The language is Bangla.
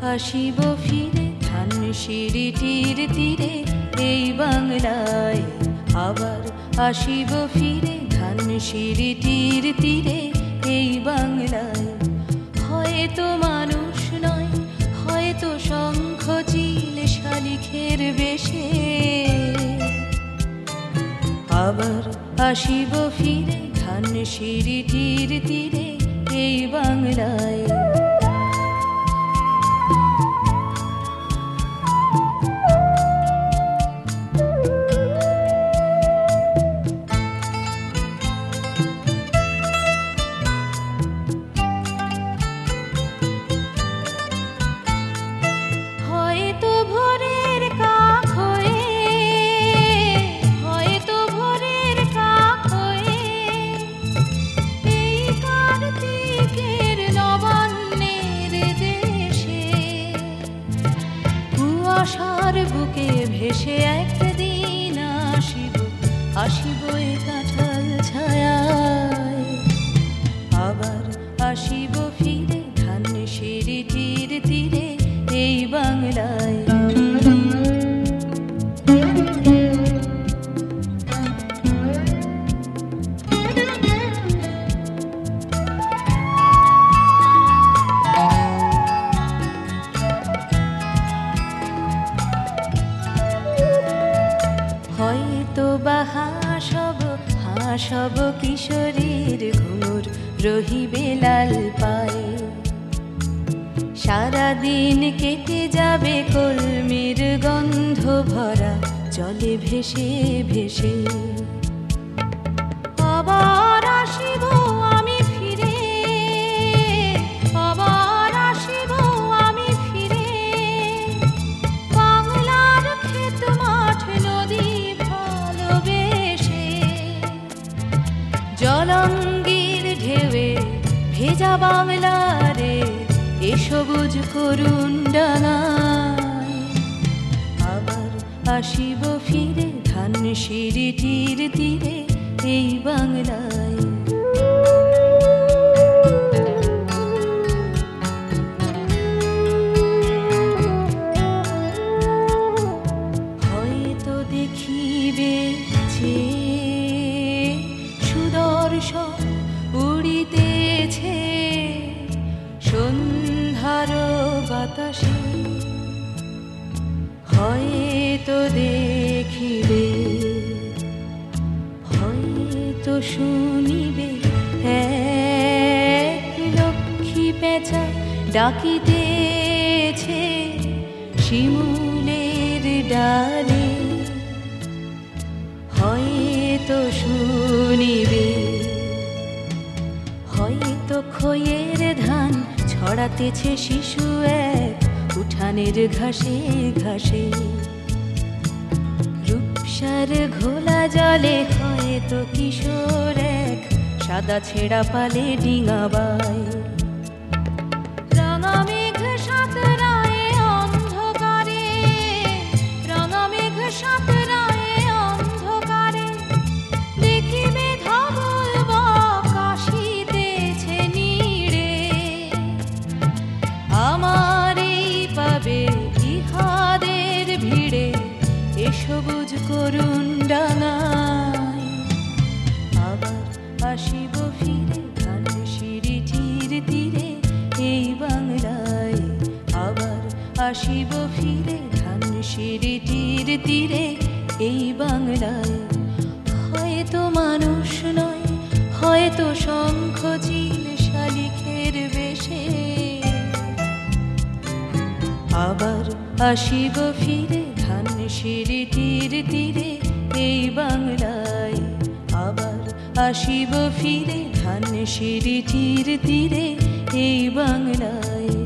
আসিব ফিরে ধানসিঁড়িটির তীরে এই বাংলায়, আবার আসিব ফিরে ধানসিঁড়িটির তীরে এই বাংলায়। হয়তো মানুষ নয়, হয়তো শঙ্খ চিল শালিখের বেশে, আবার আসিব ফিরে ধানসিঁড়িটির তীরে এই বাংলায়। আশার বুকে ভেসে একদিন আসিব, আসিব এ কাঁঠাল ছায়ায়, আবার আসিব ফিরে ধানসিঁড়িটির তীরে এই বাংলায়। হয়তো বা হাসব কিশোরীর ঘুমুর রহিবে লাল পায়ে, সারাদিন কেটে যাবে কলমির গন্ধ ভরা জলে ভেসে ভেসে। আবার আসিব আমি ফিরে, আবার আসিব আমি ফিরে, বাংলার ক্ষেত মাঠ নদী ভালোবেসে। জলঙ্গির ঢেউয়ে ভেজা বাংলারে এ সবুজ করুণ ডাঙায়, আবার আসিব ফিরে ধানসিঁড়িটির তীরে এই বাংলায়। হয়তো দেখিবে যে সুদর্শন উড়িতেছে সন্ধ্যার বাতাসে, হয়তো দেখিবে, হয়তো শুনিবে এক লক্ষ্মী পেঁচা ডাকিতেছে শিমুলের ডালে, হয়তো শুনিবে, হয়তো খইয়ের ধান ছড়াতেছে শিশু এক উঠানের ঘাসে ঘাসে, রূপসার ঘোলা জলে হয়তো কিশোর এক সাদা ছেঁড়া পালে ডিঙাবায়। রাঙা মেঘ সাঁতরায় অন্ধকারে, রাঙা মেঘ সাঁতরায় অন্ধকারে, দেখিবে ধবল বক আসিতেছে নীড়ে। আমার এই পাবে ইহাদের ভিড়ে এ সবুজ করুণ ডাঙায়, আবার আসিব ফিরে ধানসিঁড়িটির তীরে এই বাংলায়, আবার আসিব ফিরে ধানসিঁড়িটির তীরে এই বাংলায়। হয়তো মানুষ নয়, হয়তো শঙ্খ চিল শালিখের বেশে, আবার আসিব ফিরে ধানসিঁড়িটির তীরে এই বাংলায়, আবার আসিব ফিরে ধানসিঁড়িটির তীরে এই বাংলায়।